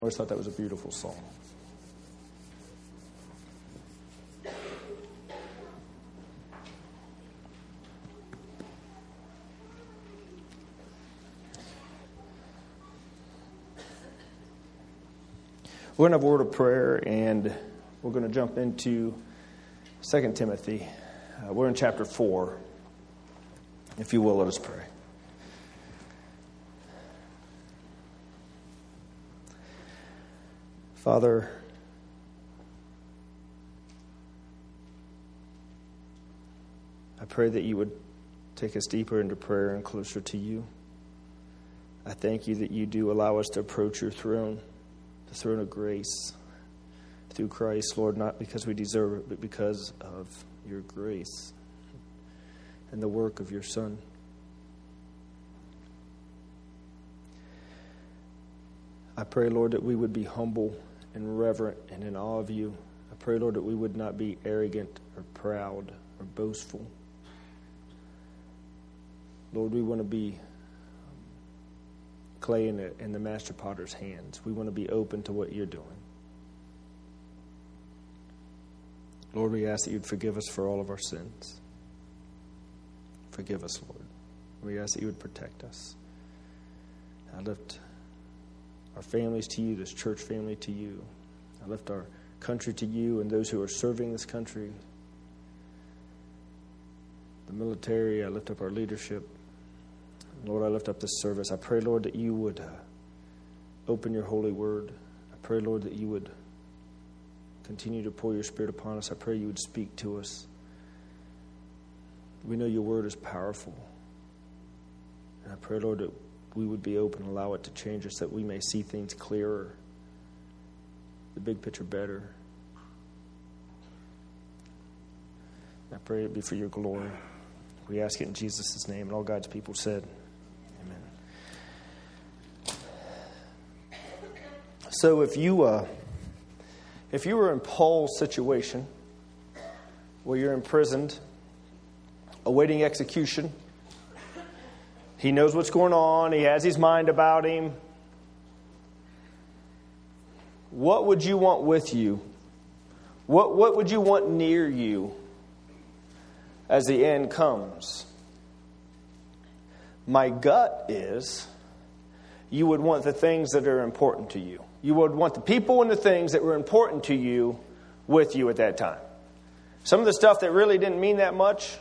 I always thought that was a beautiful song. We're going to have a word of prayer, and we're going to jump into 2 Timothy. We're in chapter 4. If you will, let us pray. Father, I pray that you would take us deeper into prayer and closer to you. I thank you that you do allow us to approach your throne, the throne of grace, through Christ, Lord, not because we deserve it, but because of your grace and the work of your Son. I pray, Lord, that we would be humble and reverent and in awe of you. I pray, Lord, that we would not be arrogant or proud or boastful. Lord, we want to be clay in the master potter's hands. We want to be open to what you're doing. Lord, we ask that you'd forgive us for all of our sins. Forgive us, Lord. We ask that you would protect us. I lift our families to you, this church family to you. I lift our country to you and those who are serving this country. The military, I lift up our leadership. Lord, I lift up this service. I pray, Lord, that you would open your holy word. I pray, Lord, that you would continue to pour your Spirit upon us. I pray you would speak to us. We know your word is powerful. And I pray, Lord, that we would be open and allow it to change us, that we may see things clearer, the big picture better. I pray it be for your glory. We ask it in Jesus' name, and all God's people said, amen. So if you were in Paul's situation, where you're imprisoned, awaiting execution, he knows what's going on. He has his mind about him. What would you want with you? What would you want near you as the end comes? My gut is you would want the things that are important to you. You would want the people and the things that were important to you with you at that time. Some of the stuff that really didn't mean that much,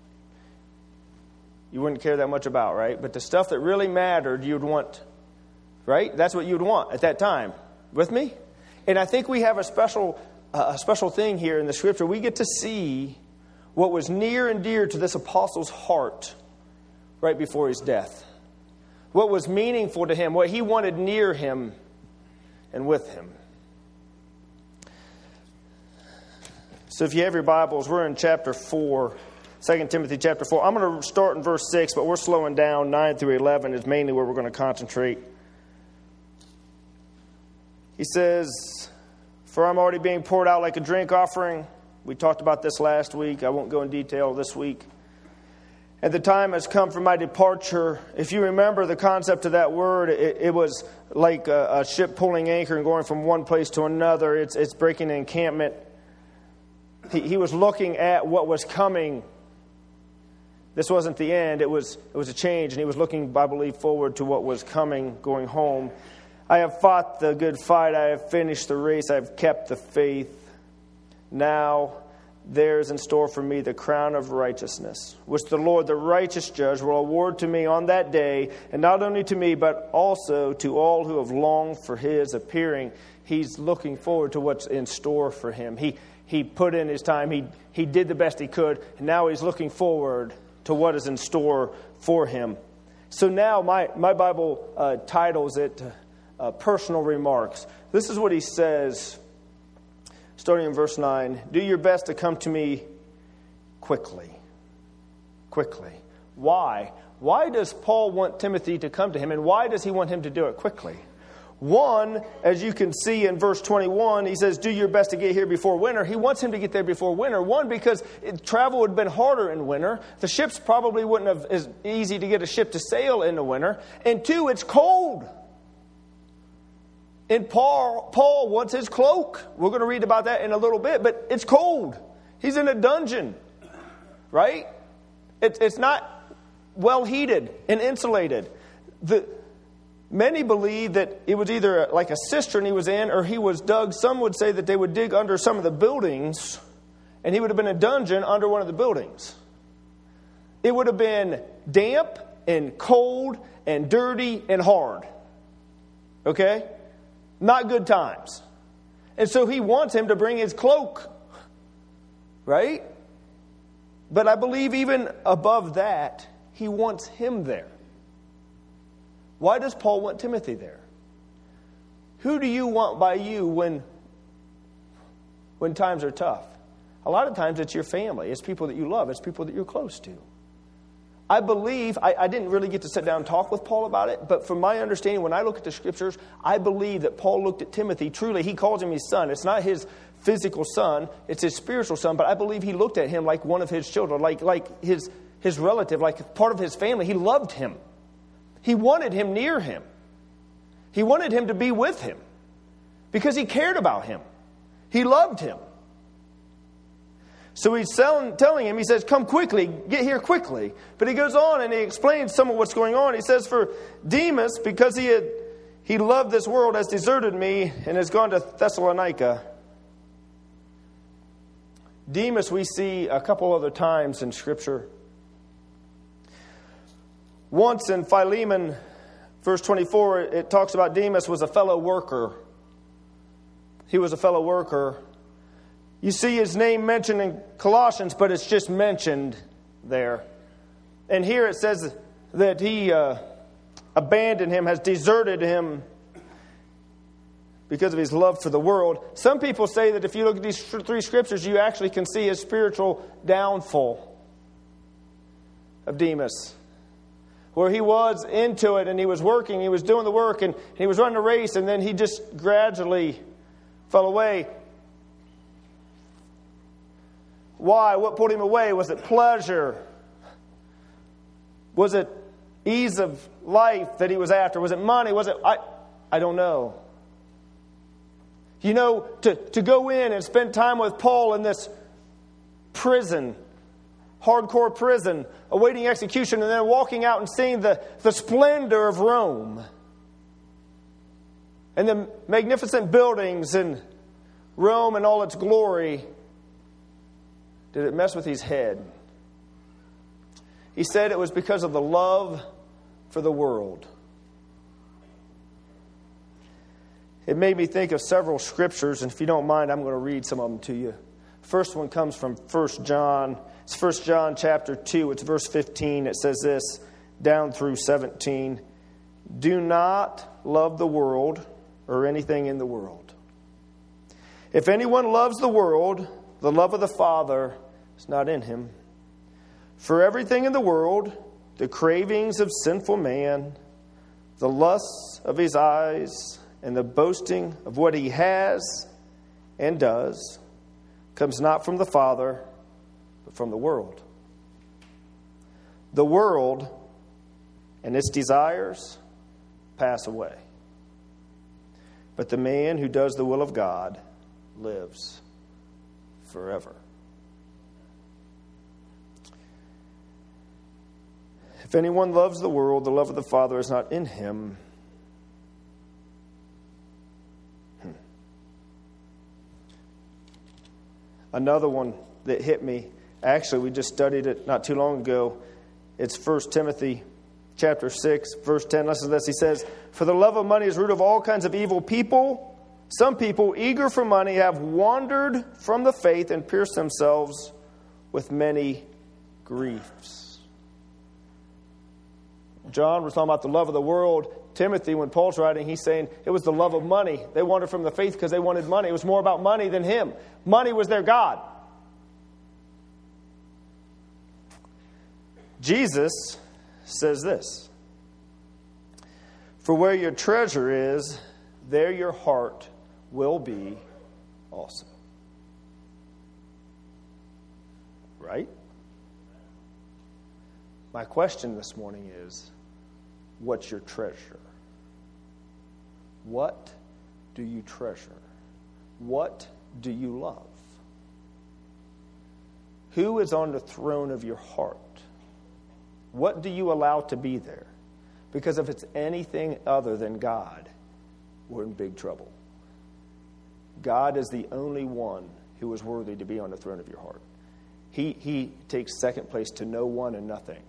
you wouldn't care that much about, right? But the stuff that really mattered, you'd want, right? That's what you'd want at that time. With me? And I think we have a special thing here in the Scripture. We get to see what was near and dear to this apostle's heart right before his death. What was meaningful to him, what he wanted near him and with him. So if you have your Bibles, we're in chapter 4. 2 Timothy chapter 4. I'm going to start in verse 6, but we're slowing down. 9 through 11 is mainly where we're going to concentrate. He says, "For I'm already being poured out like a drink offering." We talked about this last week. I won't go in detail this week. "And the time has come for my departure." If you remember the concept of that word, it was like a ship pulling anchor and going from one place to another. It's breaking an encampment. He was looking at what was coming. This wasn't the end. It was a change, and he was looking, I believe, forward to what was coming, going home. "I have fought the good fight. I have finished the race. I have kept the faith. Now there is in store for me the crown of righteousness, which the Lord, the righteous judge, will award to me on that day, and not only to me, but also to all who have longed for his appearing." He's looking forward to what's in store for him. He put in his time. He did the best he could, and now he's looking forward to what is in store for him. So now my Bible titles it Personal Remarks. This is what he says, starting in verse 9. "Do your best to come to me quickly." Quickly. Why? Why does Paul want Timothy to come to him, and why does he want him to do it quickly? One, as you can see in verse 21, he says, do your best to get here before winter. He wants him to get there before winter. One, because travel would have been harder in winter. The ships probably wouldn't have as easy to get a ship to sail in the winter. And two, it's cold. And Paul wants his cloak. We're going to read about that in a little bit, but it's cold. He's in a dungeon, right? It's not well heated and insulated. Many believe that it was either like a cistern he was in or he was dug. Some would say that they would dig under some of the buildings and he would have been in a dungeon under one of the buildings. It would have been damp and cold and dirty and hard. Okay? Not good times. And so he wants him to bring his cloak. Right? But I believe even above that, he wants him there. Why does Paul want Timothy there? Who do you want by you when times are tough? A lot of times it's your family. It's people that you love. It's people that you're close to. I believe, I didn't really get to sit down and talk with Paul about it, but from my understanding, when I look at the Scriptures, I believe that Paul looked at Timothy, truly, he calls him his son. It's not his physical son, it's his spiritual son, but I believe he looked at him like one of his children, like his relative, like part of his family. He loved him. He wanted him near him. He wanted him to be with him because he cared about him. He loved him. So he's telling him, he says, come quickly, get here quickly. But he goes on and he explains some of what's going on. He says, for Demas, because he loved this world, has deserted me and has gone to Thessalonica. Demas we see a couple other times in Scripture. Once in Philemon, verse 24, it talks about Demas was a fellow worker. He was a fellow worker. You see his name mentioned in Colossians, but it's just mentioned there. And here it says that he abandoned him, has deserted him because of his love for the world. Some people say that if you look at these three Scriptures, you actually can see his spiritual downfall of Demas. Where he was into it and he was working, he was doing the work and he was running a race, and then he just gradually fell away. Why? What pulled him away? Was it pleasure? Was it ease of life that he was after? Was it money? Was it... I don't know. You know, to go in and spend time with Paul in this prison, hardcore prison, awaiting execution, and then walking out and seeing the splendor of Rome and the magnificent buildings in Rome and all its glory, did it mess with his head? He said it was because of the love for the world. It made me think of several Scriptures, and if you don't mind, I'm going to read some of them to you. First one comes from 1 John. It's 1 John chapter 2. It's verse 15. It says this, down through 17. Do not love the world or anything in the world. If anyone loves the world, the love of the Father is not in him. For everything in the world, the cravings of sinful man, the lusts of his eyes, and the boasting of what he has and does, comes not from the Father, but from the world. The world and its desires pass away, but the man who does the will of God lives forever. If anyone loves the world, the love of the Father is not in him. Another one that hit me, actually we just studied it not too long ago. It's 1 Timothy chapter 6, verse 10. Listen to this. He says, for the love of money is root of all kinds of evil. Some people, eager for money, have wandered from the faith and pierced themselves with many griefs. John was talking about the love of the world. Timothy, when Paul's writing, he's saying it was the love of money. They wandered from the faith because they wanted money. It was more about money than him. Money was their God. Jesus says this, for where your treasure is, there your heart will be also. Right? My question this morning is, what's your treasure? What do you treasure? What do you love? Who is on the throne of your heart? What do you allow to be there? Because if it's anything other than God, we're in big trouble. God is the only one who is worthy to be on the throne of your heart. He takes second place to no one and nothing.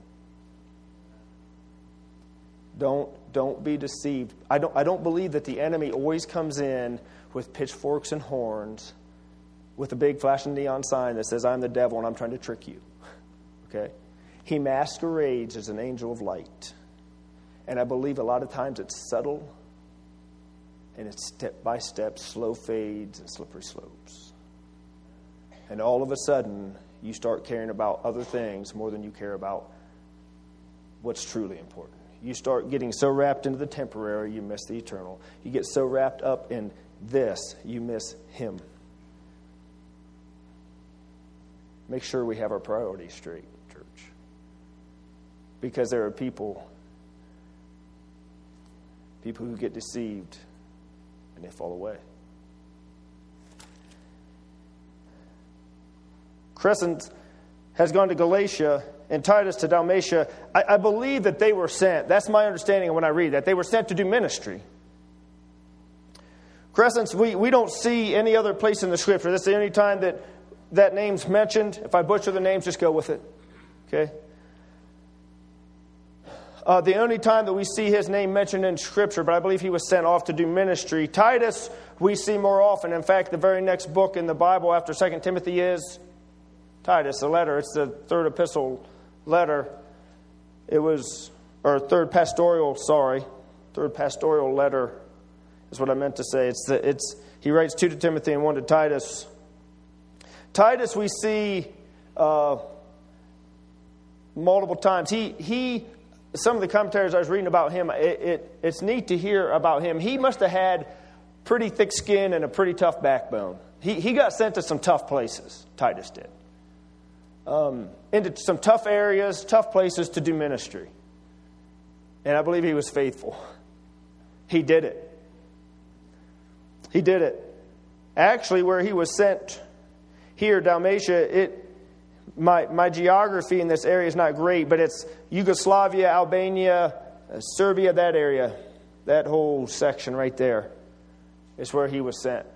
Don't be deceived. I don't believe that the enemy always comes in with pitchforks and horns, with a big flashing neon sign that says, I'm the devil and I'm trying to trick you. Okay? He masquerades as an angel of light. And I believe a lot of times it's subtle and it's step by step, slow fades and slippery slopes. And all of a sudden, you start caring about other things more than you care about what's truly important. You start getting so wrapped into the temporary, you miss the eternal. You get so wrapped up in this, you miss Him. Make sure we have our priorities straight, church. Because there are people who get deceived and they fall away. Crescent has gone to Galatia and Titus to Dalmatia. I believe that they were sent. That's my understanding when I read that. They were sent to do ministry. Crescents, we don't see any other place in the Scripture. This is the only time that name's mentioned. If I butcher the names, just go with it. Okay? The only time that we see his name mentioned in Scripture, but I believe he was sent off to do ministry. Titus, we see more often. In fact, the very next book in the Bible after 2 Timothy is Titus, the letter. It's the third epistle letter. Third pastoral letter is what I meant to say. He writes 2 to Timothy and 1 to Titus. Titus we see multiple times. Some of the commentaries I was reading about him, it's neat to hear about him. He must have had pretty thick skin and a pretty tough backbone. He got sent to some tough places, Titus did. Into some tough areas, tough places to do ministry. And I believe he was faithful. He did it. He did it. Actually, where he was sent here, Dalmatia, my geography in this area is not great, but it's Yugoslavia, Albania, Serbia, that area. That whole section right there is where he was sent.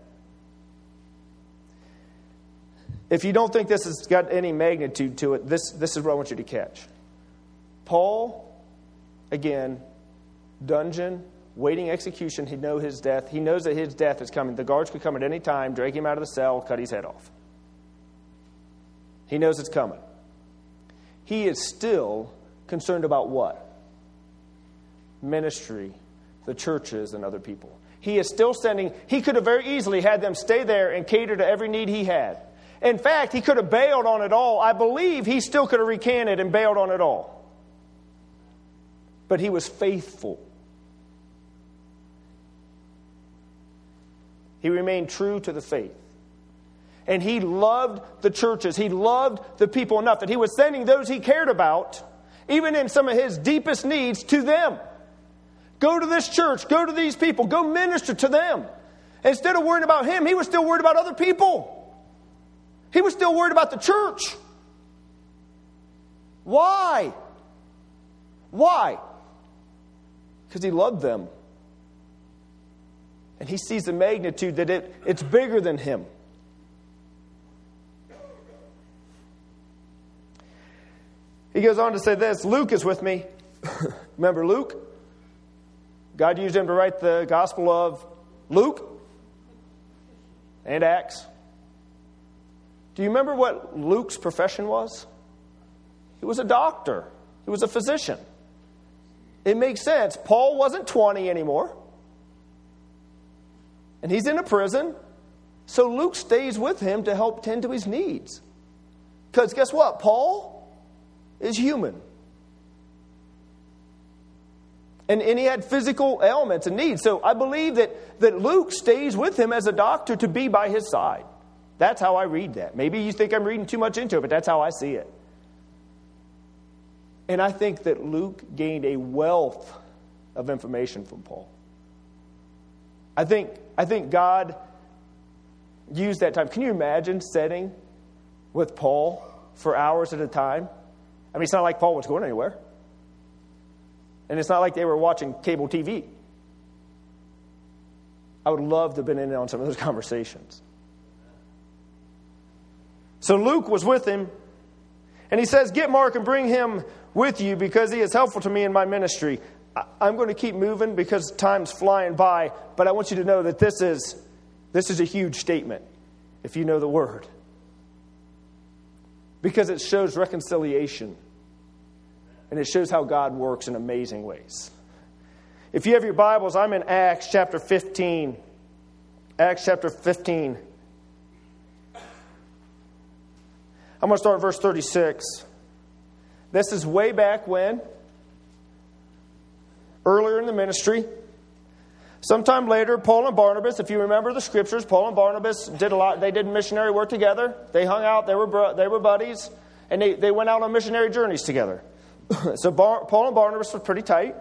If you don't think this has got any magnitude to it, this is what I want you to catch. Paul, again, dungeon, waiting execution. He knows his death. He knows that his death is coming. The guards could come at any time, drag him out of the cell, cut his head off. He knows it's coming. He is still concerned about what? Ministry, the churches, and other people. He is still sending. He could have very easily had them stay there and cater to every need he had. In fact, he could have bailed on it all. I believe he still could have recanted and bailed on it all. But he was faithful. He remained true to the faith. And he loved the churches. He loved the people enough that he was sending those he cared about, even in some of his deepest needs, to them. Go to this church. Go to these people. Go minister to them. Instead of worrying about him, he was still worried about other people. He was still worried about the church. Why? Why? Because he loved them. And he sees the magnitude that it's bigger than him. He goes on to say this. Luke is with me. Remember Luke? God used him to write the Gospel of Luke and Acts. Do you remember what Luke's profession was? He was a doctor. He was a physician. It makes sense. Paul wasn't 20 anymore. And he's in a prison. So Luke stays with him to help tend to his needs. Because guess what? Paul is human. And he had physical ailments and needs. So I believe that Luke stays with him as a doctor to be by his side. That's how I read that. Maybe you think I'm reading too much into it, but that's how I see it. And I think that Luke gained a wealth of information from Paul. I think God used that time. Can you imagine sitting with Paul for hours at a time? I mean, it's not like Paul was going anywhere. And it's not like they were watching cable TV. I would love to have been in on some of those conversations. So Luke was with him, and he says, get Mark and bring him with you because he is helpful to me in my ministry. I'm going to keep moving because time's flying by, but I want you to know that this is a huge statement, if you know the word. Because it shows reconciliation, and it shows how God works in amazing ways. If you have your Bibles, I'm in Acts chapter 15. Acts chapter 15. I'm going to start at verse 36. This is way back when, earlier in the ministry. Sometime later, Paul and Barnabas, if you remember the scriptures, Paul and Barnabas did a lot. They did missionary work together. They hung out. They were buddies. And they went out on missionary journeys together. So Paul and Barnabas were pretty tight.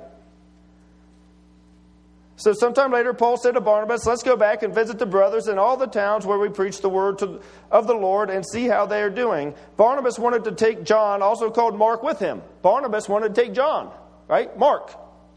So sometime later, Paul said to Barnabas, let's go back and visit the brothers in all the towns where we preach the word of the Lord and see how they are doing. Barnabas wanted to take John, also called Mark, with him. Barnabas wanted to take John, right? Mark.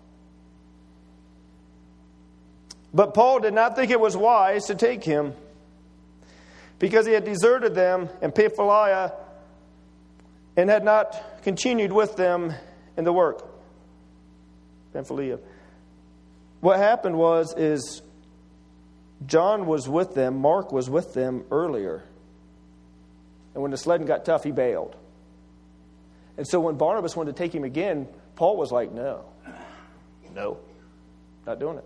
But Paul did not think it was wise to take him because he had deserted them in Pamphylia and had not continued with them in the work. Pamphylia. What happened is John was with them, Mark was with them earlier. And when the sledding got tough, he bailed. And so when Barnabas wanted to take him again, Paul was like, no, not doing it.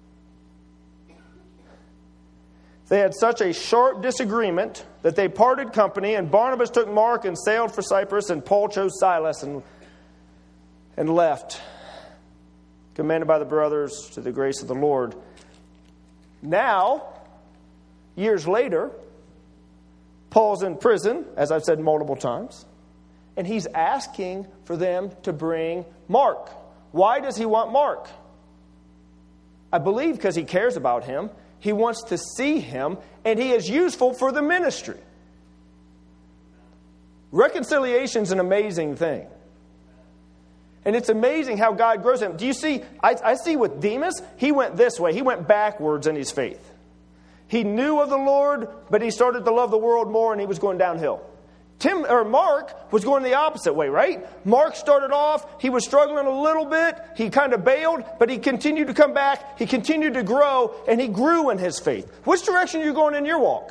They had such a sharp disagreement that they parted company, and Barnabas took Mark and sailed for Cyprus, and Paul chose Silas and left, commended by the brothers to the grace of the Lord. Now, years later, Paul's in prison, as I've said multiple times, and he's asking for them to bring Mark. Why does he want Mark? I believe because he cares about him. He wants to see him, and he is useful for the ministry. Reconciliation is an amazing thing. And it's amazing how God grows him. Do you see? I see with Demas, he went this way. He went backwards in his faith. He knew of the Lord, but he started to love the world more, and he was going downhill. Mark was going the opposite way, right? Mark started off, he was struggling a little bit. He kind of bailed, but he continued to come back. He continued to grow, and he grew in his faith. Which direction are you going in your walk?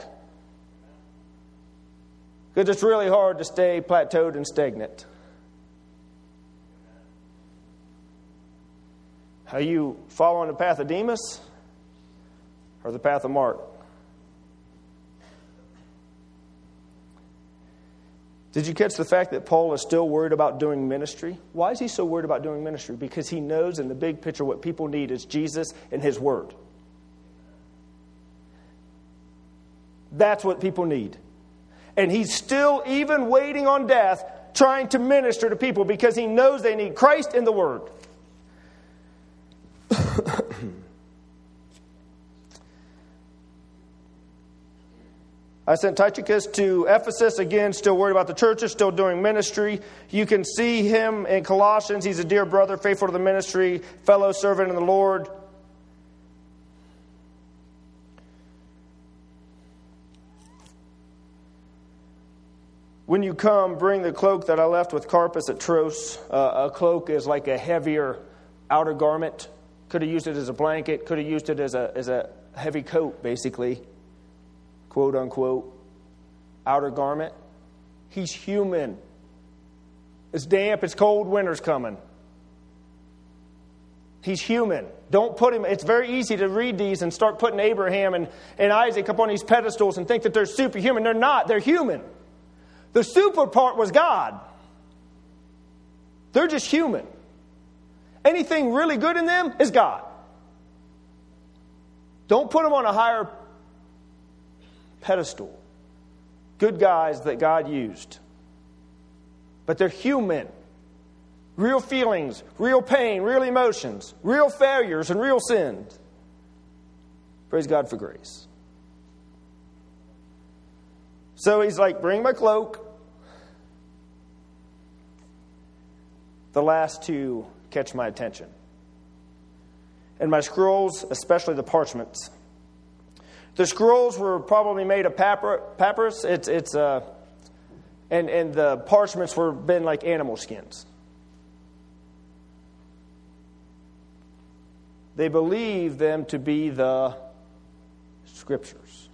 Because it's really hard to stay plateaued and stagnant. Are you following the path of Demas or the path of Mark? Did you catch the fact that Paul is still worried about doing ministry? Why is he so worried about doing ministry? Because he knows in the big picture what people need is Jesus and his word. That's what people need. And he's still, even waiting on death, trying to minister to people because he knows they need Christ and the word. I sent Tychicus to Ephesus, again, still worried about the churches, still doing ministry. You can see him in Colossians. He's a dear brother, faithful to the ministry, fellow servant in the Lord. When you come, bring the cloak that I left with Carpus at Troas. A cloak is like a heavier outer garment. Could have used it as a blanket. Could have used it as a heavy coat, basically. Quote unquote, outer garment. He's human. It's damp, it's cold, winter's coming. He's human. Don't put him, it's very easy to read these and start putting Abraham and Isaac up on these pedestals and think that they're superhuman. They're not, they're human. The super part was God. They're just human. Anything really good in them is God. Don't put them on a higher pedestal. Good guys that God used. But they're human. Real feelings, real pain, real emotions, real failures, and real sins. Praise God for grace. So he's like, bring my cloak. The last two catch my attention. And my scrolls, especially the parchments. The scrolls were probably made of papyrus. And the parchments were been like animal skins. They believed them to be the Scriptures.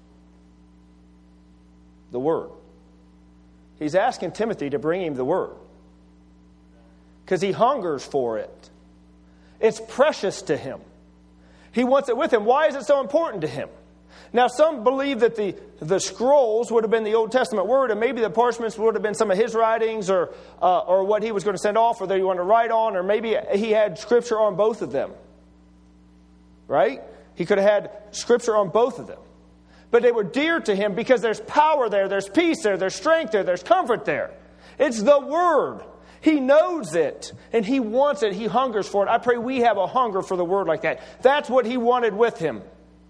The Word. He's asking Timothy to bring him the Word. Because he hungers for it. It's precious to him. He wants it with him. Why is it so important to him? Now, some believe that the scrolls would have been the Old Testament Word, and maybe the parchments would have been some of his writings or what he was going to send off, or that he wanted to write on, or maybe he had Scripture on both of them. Right? He could have had Scripture on both of them. But they were dear to him because there's power there, there's peace there, there's strength there, there's comfort there. It's the Word. He knows it, and he wants it. He hungers for it. I pray we have a hunger for the Word like that. That's what he wanted with him.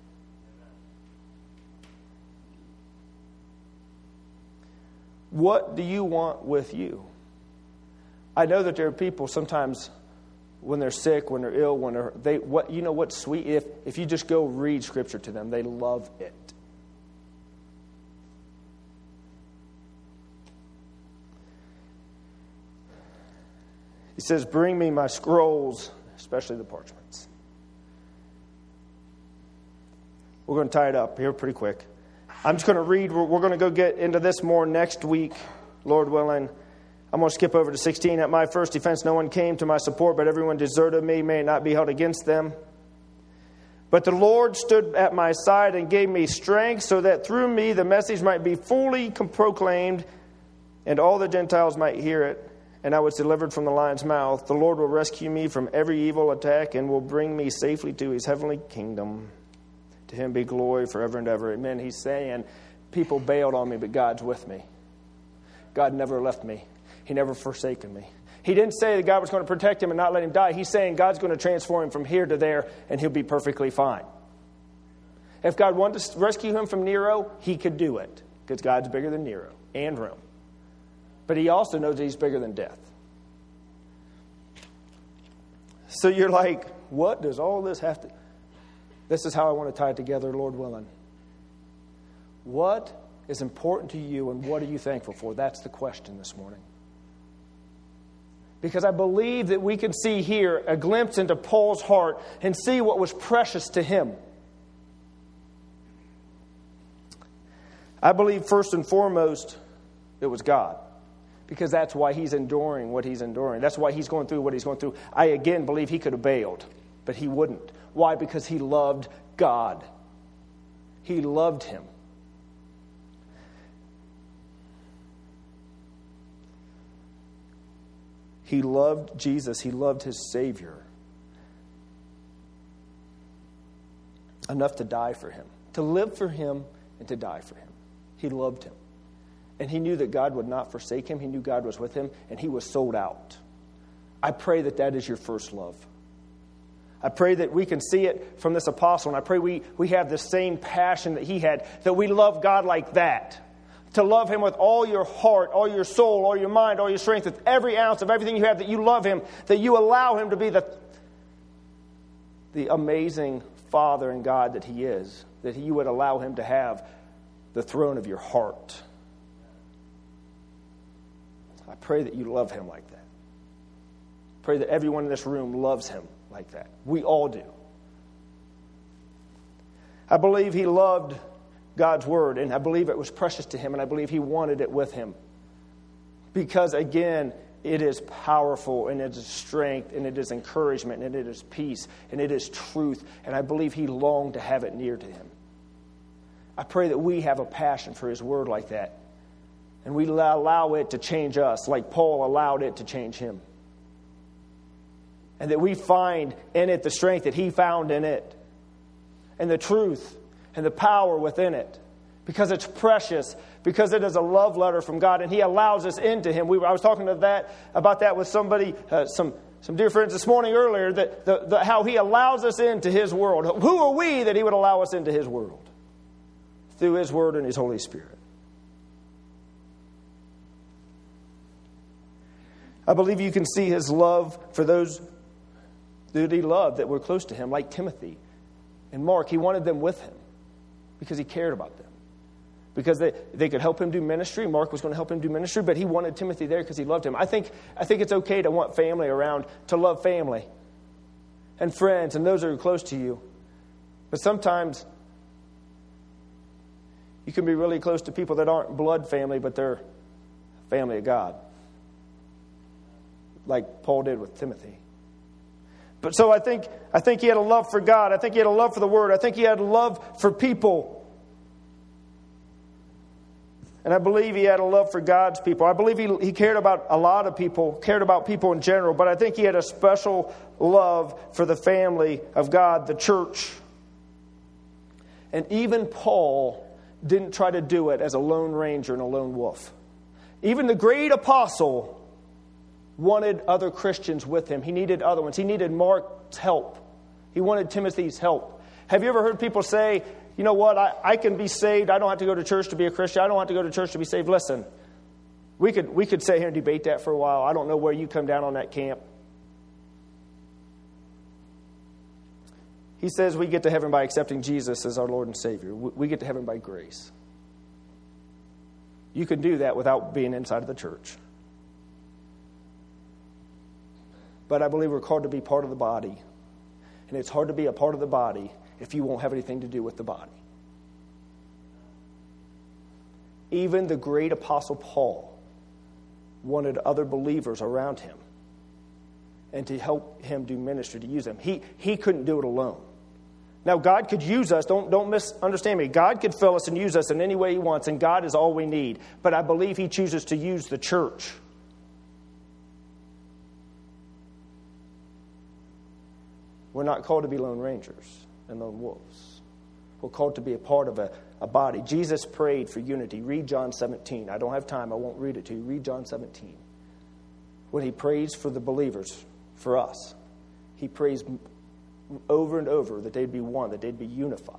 What do you want with you? I know that there are people sometimes when they're sick, when they're ill, what's sweet? If you just go read Scripture to them, they love it. He says, bring me my scrolls, especially the parchments. We're going to tie it up here pretty quick. I'm just going to read. We're going to go get into this more next week, Lord willing. I'm going to skip over to 16. At my first defense, no one came to my support, but everyone deserted me. May it not be held against them. But the Lord stood at my side and gave me strength so that through me the message might be fully proclaimed and all the Gentiles might hear it. And I was delivered from the lion's mouth. The Lord will rescue me from every evil attack and will bring me safely to his heavenly kingdom. To him be glory forever and ever. Amen. He's saying, people bailed on me, but God's with me. God never left me. He never forsaken me. He didn't say that God was going to protect him and not let him die. He's saying God's going to transform him from here to there, and he'll be perfectly fine. If God wanted to rescue him from Nero, he could do it, because God's bigger than Nero and Rome. But he also knows that he's bigger than death. So you're like, what does all this have to... This is how I want to tie it together, Lord willing. What is important to you and what are you thankful for? That's the question this morning. Because I believe that we can see here a glimpse into Paul's heart and see what was precious to him. I believe first and foremost it was God. Because that's why he's enduring what he's enduring. That's why he's going through what he's going through. I again believe he could have bailed, but he wouldn't. Why? Because he loved God. He loved him. He loved Jesus. He loved his Savior enough to die for him, to live for him and to die for him. He loved him. And he knew that God would not forsake him. He knew God was with him, and he was sold out. I pray that that is your first love. I pray that we can see it from this apostle, and I pray we have the same passion that he had, that we love God like that. To love him with all your heart, all your soul, all your mind, all your strength, with every ounce of everything you have, that you love him, that you allow him to be the amazing Father and God that he is, that you would allow him to have the throne of your heart. I pray that you love him like that. Pray that everyone in this room loves him like that. We all do. I believe he loved God's word, and I believe it was precious to him, and I believe he wanted it with him. Because, again, it is powerful, and it is strength, and it is encouragement, and it is peace, and it is truth, and I believe he longed to have it near to him. I pray that we have a passion for his word like that. And we allow it to change us like Paul allowed it to change him. And that we find in it the strength that he found in it. And the truth and the power within it. Because it's precious. Because it is a love letter from God. And he allows us into him. I was talking about that with somebody some dear friends this morning earlier that how He allows us into His world. Who are we that He would allow us into His world? Through His Word and His Holy Spirit. I believe you can see His love for those that He loved that were close to Him, like Timothy and Mark. He wanted them with Him because He cared about them. Because they could help Him do ministry. Mark was going to help Him do ministry, but He wanted Timothy there because He loved him. I think it's okay to want family around, to love family and friends and those that are close to you. But sometimes you can be really close to people that aren't blood family, but they're family of God. Like Paul did with Timothy. But so I think he had a love for God. I think he had a love for the Word. I think he had a love for people. And I believe he had a love for God's people. I believe he cared about a lot of people, cared about people in general. But I think he had a special love for the family of God, the church. And even Paul didn't try to do it as a lone ranger and a lone wolf. Even the great apostle wanted other Christians with him. He needed other ones. He needed Mark's help. He wanted Timothy's help. Have you ever heard people say, you know what, I can be saved. I don't have to go to church to be a Christian. I don't have to go to church to be saved. Listen, we could sit here and debate that for a while. I don't know where you come down on that camp. He says we get to heaven by accepting Jesus as our Lord and Savior. We get to heaven by grace. You can do that without being inside of the church. But I believe we're called to be part of the body. And it's hard to be a part of the body if you won't have anything to do with the body. Even the great apostle Paul wanted other believers around him and to help him do ministry, to use them. He couldn't do it alone. Now, God could use us. Don't misunderstand me. God could fill us and use us in any way He wants, and God is all we need. But I believe He chooses to use the church. We're not called to be lone rangers and lone wolves. We're called to be a part of a body. Jesus prayed for unity. Read John 17. I don't have time. I won't read it to you. Read John 17. When He prays for the believers, for us, He prays over and over that they'd be one, that they'd be unified.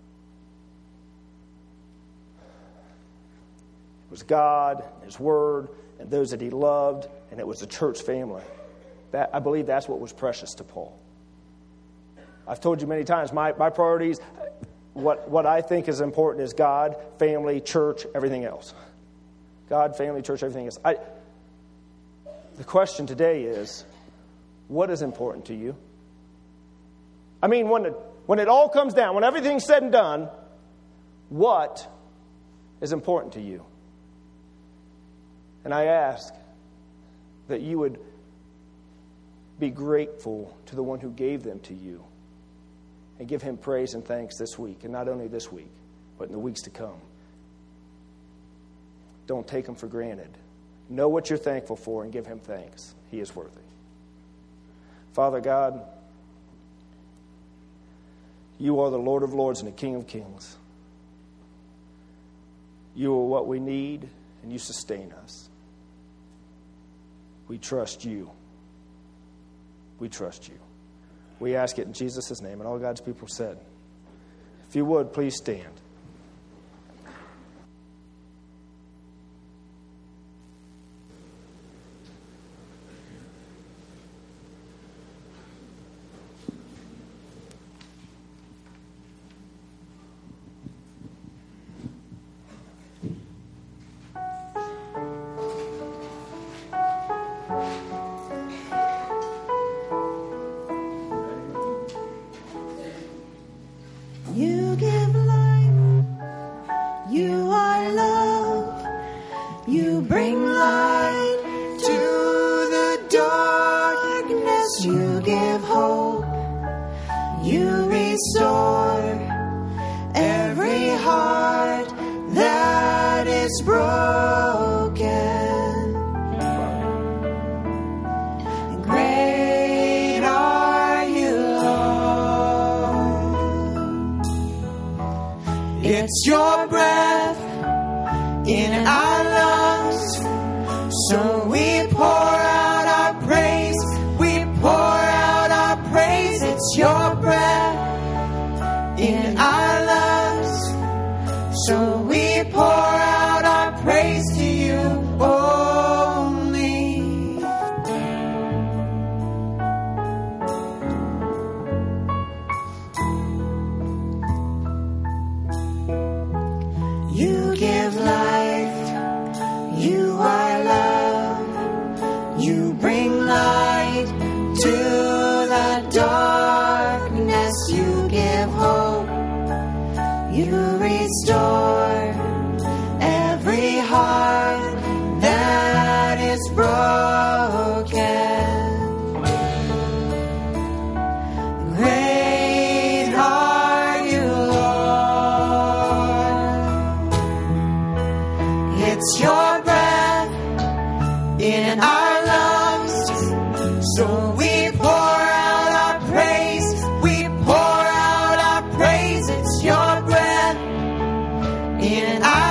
It was God, His Word, and those that He loved, and it was the church family. I believe that's what was precious to Paul. I've told you many times, my priorities, what I think is important is God, family, church, everything else. God, family, church, everything else. The question today is, what is important to you? I mean, when it all comes down, when everything's said and done, what is important to you? And I ask that you would be grateful to the one who gave them to you and give Him praise and thanks this week. And not only this week, but in the weeks to come. Don't take Him for granted. Know what you're thankful for and give Him thanks. He is worthy. Father God, You are the Lord of Lords and the King of Kings. You are what we need, and You sustain us. We trust You. We trust You. We ask it in Jesus' name, and all God's people said. If you would, please stand. You give life, You are love, You bring light to the darkness, You give hope, You restore every heart that is broken. Great are You, Lord. It's Your breath in our lungs, so we pour out our praise, we So we pour out our praise to you only. You give life, you are love, you bring light to the darkness, you give hope, you restore every heart that is broken. Great are you, Lord. It's your breath in our lungs, so we pour out our praise. We pour out our praise. It's your breath in our